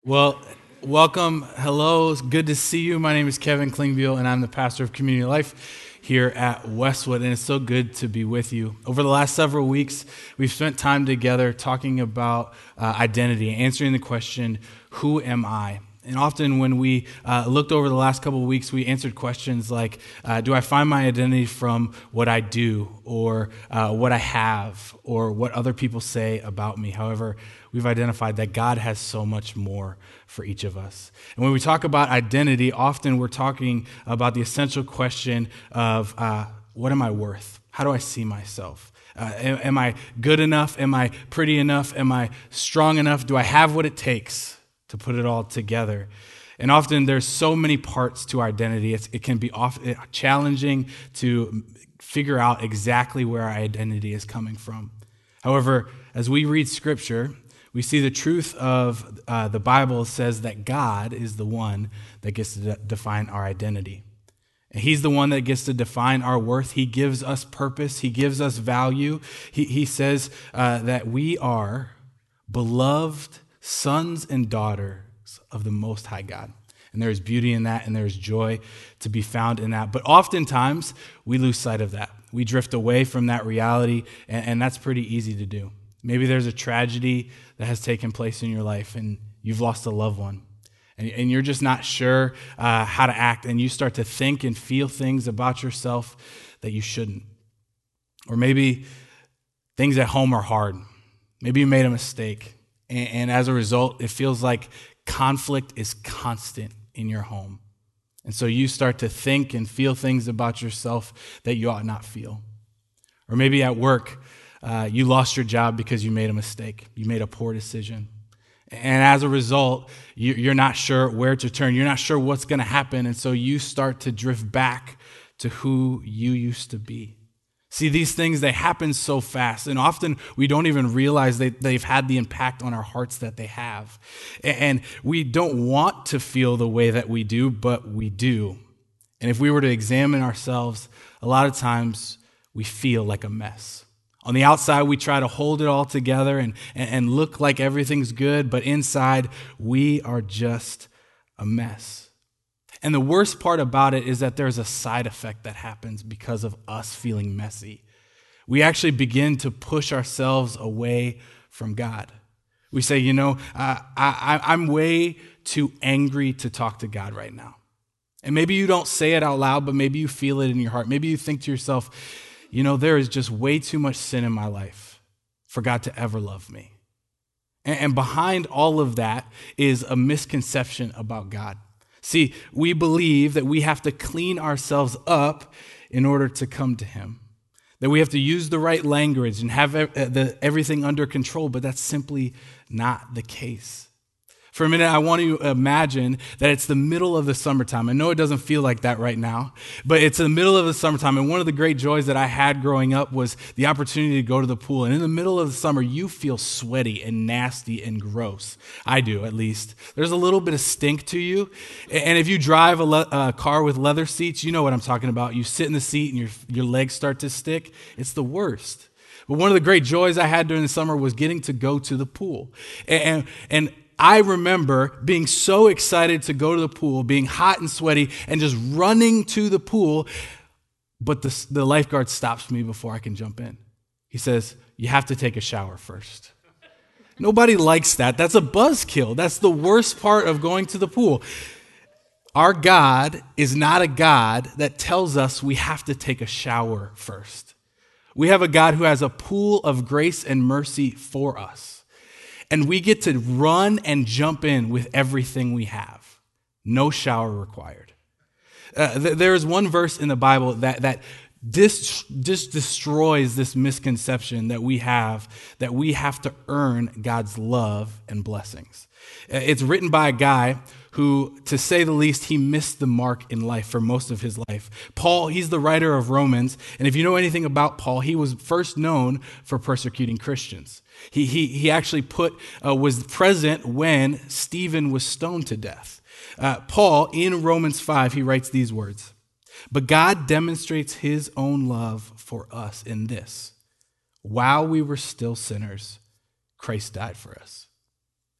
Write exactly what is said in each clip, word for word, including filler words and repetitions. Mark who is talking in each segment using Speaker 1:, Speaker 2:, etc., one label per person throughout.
Speaker 1: Well, welcome. Hello. It's good to see you. My name is Kevin Klingbeil, and I'm the pastor of Community Life here at Westwood, and it's so good to be with you. Over the last several weeks, we've spent time together talking about uh, identity, answering the question, who am I? And often when we uh, looked over the last couple of weeks, we answered questions like, uh, do I find my identity from what I do or uh, what I have or what other people say about me? However, we've identified that God has so much more for each of us. And when we talk about identity, often we're talking about the essential question of uh, what am I worth? How do I see myself? Uh, am, am I good enough? Am I pretty enough? Am I strong enough? Do I have what it takes to put it all together? And often there's so many parts to our identity. It's, it can be often challenging to figure out exactly where our identity is coming from. However, as we read Scripture, we see the truth of uh, the Bible says that God is the one that gets to de- define our identity. And He's the one that gets to define our worth. He gives us purpose. He gives us value. He, he says uh, that we are beloved sons and daughters of the Most High God. And there's beauty in that, and there's joy to be found in that. But oftentimes, we lose sight of that. We drift away from that reality, and, and that's pretty easy to do. Maybe there's a tragedy that has taken place in your life, and you've lost a loved one, and, and you're just not sure uh, how to act, and you start to think and feel things about yourself that you shouldn't. Or maybe things at home are hard. Maybe you made a mistake. And as a result, it feels like conflict is constant in your home. And so you start to think and feel things about yourself that you ought not feel. Or maybe at work, uh, you lost your job because you made a mistake. You made a poor decision. And as a result, you're not sure where to turn. You're not sure what's going to happen. And so you start to drift back to who you used to be. See, these things, they happen so fast, and often we don't even realize that they've had the impact on our hearts that they have. And we don't want to feel the way that we do, but we do. And if we were to examine ourselves, a lot of times we feel like a mess. On the outside, we try to hold it all together and, and look like everything's good, but inside, we are just a mess. And the worst part about it is that there's a side effect that happens because of us feeling messy. We actually begin to push ourselves away from God. We say, you know, uh, I, I'm way too angry to talk to God right now. And maybe you don't say it out loud, but maybe you feel it in your heart. Maybe you think to yourself, you know, there is just way too much sin in my life for God to ever love me. And, and behind all of that is a misconception about God. See, we believe that we have to clean ourselves up in order to come to Him, that we have to use the right language and have everything under control, but that's simply not the case. For a minute, I want to imagine that it's the middle of the summertime. I know it doesn't feel like that right now, but it's the middle of the summertime, and one of the great joys that I had growing up was the opportunity to go to the pool. And in the middle of the summer, you feel sweaty and nasty and gross. I do, at least. There's a little bit of stink to you, and if you drive a, le- a car with leather seats, you know what I'm talking about. You sit in the seat and your, your legs start to stick. It's the worst. But one of the great joys I had during the summer was getting to go to the pool. And, and, and I remember being so excited to go to the pool, being hot and sweaty, and just running to the pool, but the, the lifeguard stops me before I can jump in. He says, you have to take a shower first. Nobody likes that. That's a buzzkill. That's the worst part of going to the pool. Our God is not a God that tells us we have to take a shower first. We have a God who has a pool of grace and mercy for us. And we get to run and jump in with everything we have. No shower required. Uh, th- there is one verse in the Bible that, that dis- just destroys this misconception that we have, that we have to earn God's love and blessings. Uh, it's written by a guy who, to say the least, he missed the mark in life for most of his life. Paul, he's the writer of Romans, and if you know anything about Paul, he was first known for persecuting Christians. He he he actually put uh, was present when Stephen was stoned to death. Uh, Paul, in Romans five, he writes these words, "But God demonstrates His own love for us in this: while we were still sinners, Christ died for us."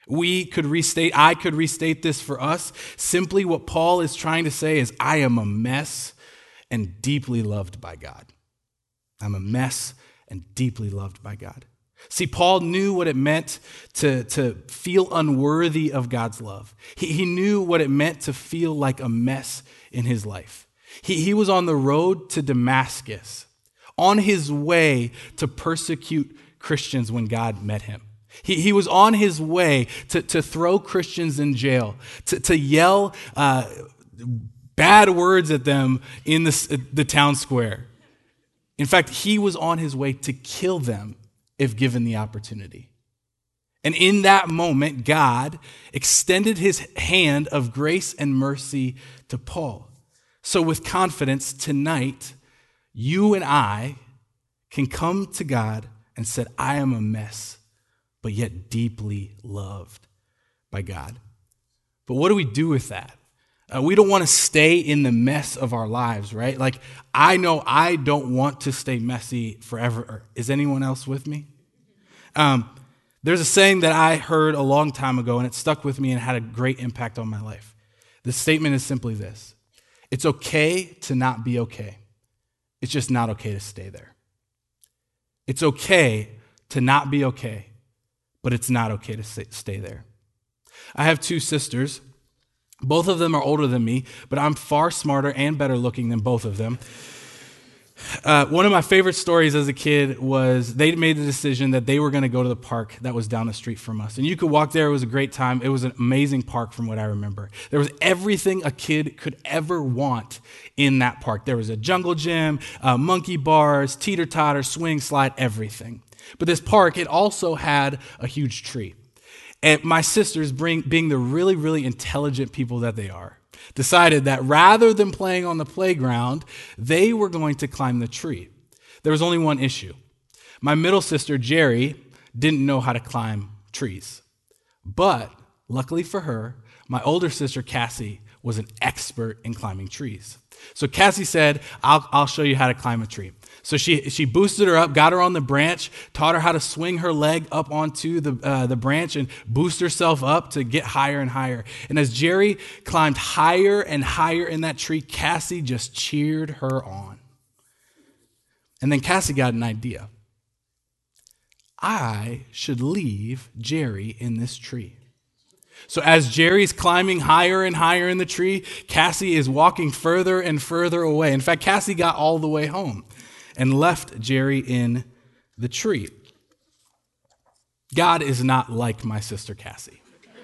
Speaker 1: We could restate, I could restate this for us. Simply what Paul is trying to say is, I am a mess and deeply loved by God. I'm a mess and deeply loved by God. See, Paul knew what it meant to, to feel unworthy of God's love. He, he knew what it meant to feel like a mess in his life. He, he was on the road to Damascus, on his way to persecute Christians when God met him. He, he was on his way to, to throw Christians in jail, to, to yell uh, bad words at them in the, the town square. In fact, he was on his way to kill them if given the opportunity. And in that moment, God extended his hand of grace and mercy to Paul. So with confidence, tonight, you and I can come to God and say, I am a mess, but yet deeply loved by God. But what do we do with that? Uh, we don't want to stay in the mess of our lives, right? Like, I know I don't want to stay messy forever. Is anyone else with me? Um, there's a saying that I heard a long time ago, and it stuck with me and had a great impact on my life. The statement is simply this: it's okay to not be okay. It's just not okay to stay there. It's okay to not be okay, but it's not okay to stay there. I have two sisters. Both of them are older than me, but I'm far smarter and better looking than both of them. Uh, one of my favorite stories as a kid was they made the decision that they were going to go to the park that was down the street from us. And you could walk there. It was a great time. It was an amazing park from what I remember. There was everything a kid could ever want in that park. There was a jungle gym, uh, monkey bars, teeter-totter, swing, slide, everything. But this park, it also had a huge tree. And my sisters, bring, being the really, really intelligent people that they are, decided that rather than playing on the playground, they were going to climb the tree. There was only one issue. My middle sister, Jerry, didn't know how to climb trees. But luckily for her, my older sister, Cassie, was an expert in climbing trees. So Cassie said, I'll, I'll show you how to climb a tree. So she she boosted her up, got her on the branch, taught her how to swing her leg up onto the uh, the branch and boost herself up to get higher and higher. And as Jerry climbed higher and higher in that tree, Cassie just cheered her on. And then Cassie got an idea. I should leave Jerry in this tree. So as Jerry's climbing higher and higher in the tree, Cassie is walking further and further away. In fact, Cassie got all the way home and left Jerry in the tree. God is not like my sister Cassie.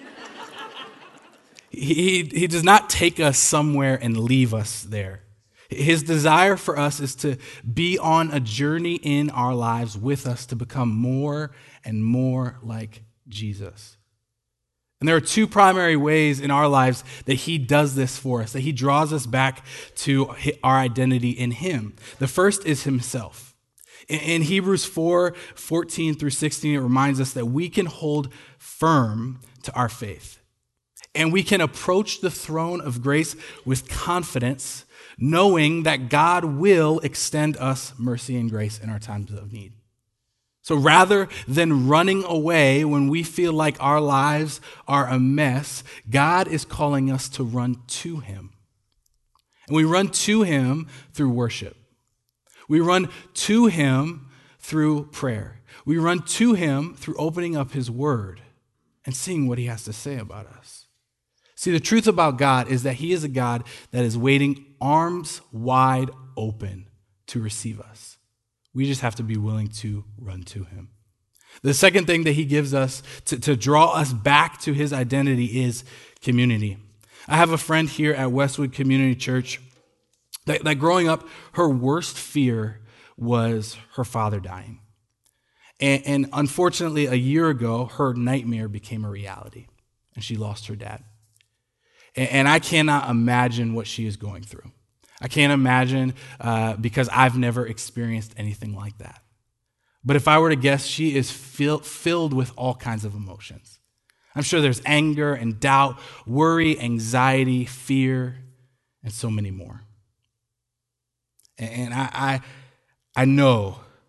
Speaker 1: he, he does not take us somewhere and leave us there. His desire for us is to be on a journey in our lives with us to become more and more like Jesus. And there are two primary ways in our lives that he does this for us, that he draws us back to our identity in him. The first is himself. In Hebrews four, fourteen through sixteen, it reminds us that we can hold firm to our faith. And we can approach the throne of grace with confidence, knowing that God will extend us mercy and grace in our times of need. So rather than running away when we feel like our lives are a mess, God is calling us to run to him. And we run to him through worship. We run to him through prayer. We run to him through opening up his word and seeing what he has to say about us. See, the truth about God is that he is a God that is waiting arms wide open to receive us. We just have to be willing to run to him. The second thing that he gives us to, to draw us back to his identity is community. I have a friend here at Westwood Community Church that, that growing up, her worst fear was her father dying. And, and unfortunately, a year ago, her nightmare became a reality, and she lost her dad. And, and I cannot imagine what she is going through. I can't imagine uh, because I've never experienced anything like that. But if I were to guess, she is fill, filled with all kinds of emotions. I'm sure there's anger and doubt, worry, anxiety, fear, and so many more. And, and I, I, I know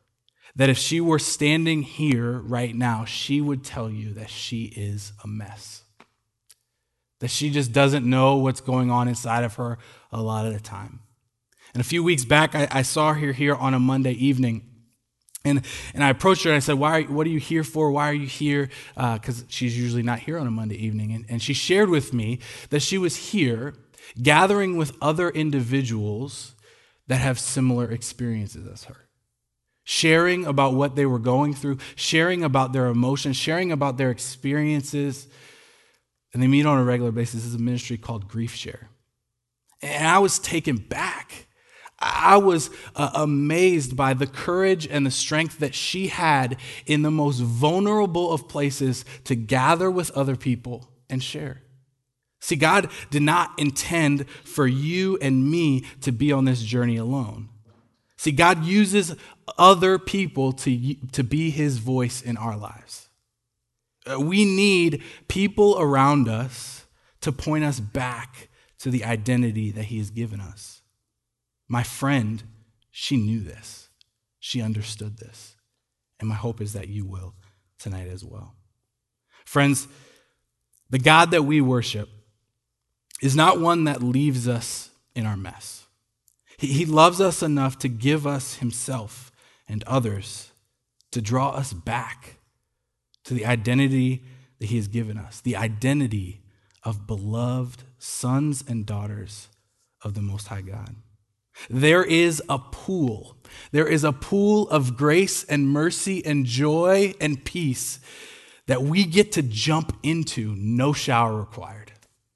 Speaker 1: that if she were standing here right now, she would tell you that she is a mess. That she just doesn't know what's going on inside of her a lot of the time. And a few weeks back, I, I saw her here on a Monday evening. And and I approached her and I said, "Why? Are, what are you here for? Why are you here?" Because uh, she's usually not here on a Monday evening. And, and she shared with me that she was here gathering with other individuals that have similar experiences as her. Sharing about what they were going through, sharing about their emotions, sharing about their experiences. And they meet on a regular basis. This is a ministry called Grief Share. And I was taken back. I was uh, amazed by the courage and the strength that she had in the most vulnerable of places to gather with other people and share. See, God did not intend for you and me to be on this journey alone. See, God uses other people to, to be his voice in our lives. Uh, we need people around us to point us back to the identity that he has given us. My friend, she knew this. She understood this. And my hope is that you will tonight as well. Friends, the God that we worship is not one that leaves us in our mess. He, he loves us enough to give us himself and others to draw us back to the identity that he has given us, the identity of beloved sons and daughters of the Most High God. There is a pool. There is a pool of grace and mercy and joy and peace that we get to jump into, no shower required.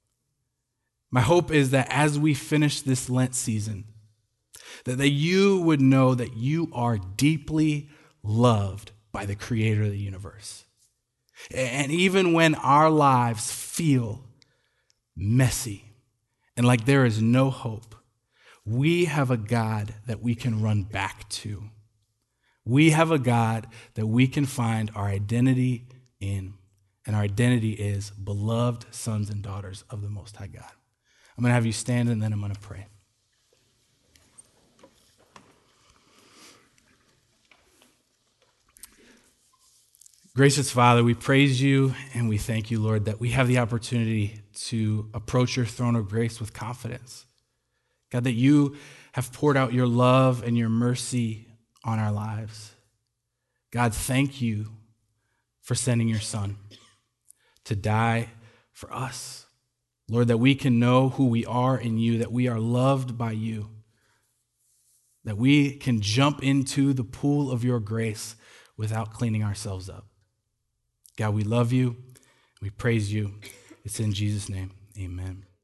Speaker 1: My hope is that as we finish this Lent season, that, that you would know that you are deeply loved by the Creator of the universe. And even when our lives feel messy and like there is no hope, we have a God that we can run back to. We have a God that we can find our identity in. And our identity is beloved sons and daughters of the Most High God. I'm going to have you stand and then I'm going to pray. Gracious Father, we praise you and we thank you, Lord, that we have the opportunity to approach your throne of grace with confidence. God, that you have poured out your love and your mercy on our lives. God, thank you for sending your Son to die for us. Lord, that we can know who we are in you, that we are loved by you, that we can jump into the pool of your grace without cleaning ourselves up. God, we love you. We praise you. It's in Jesus' name. Amen.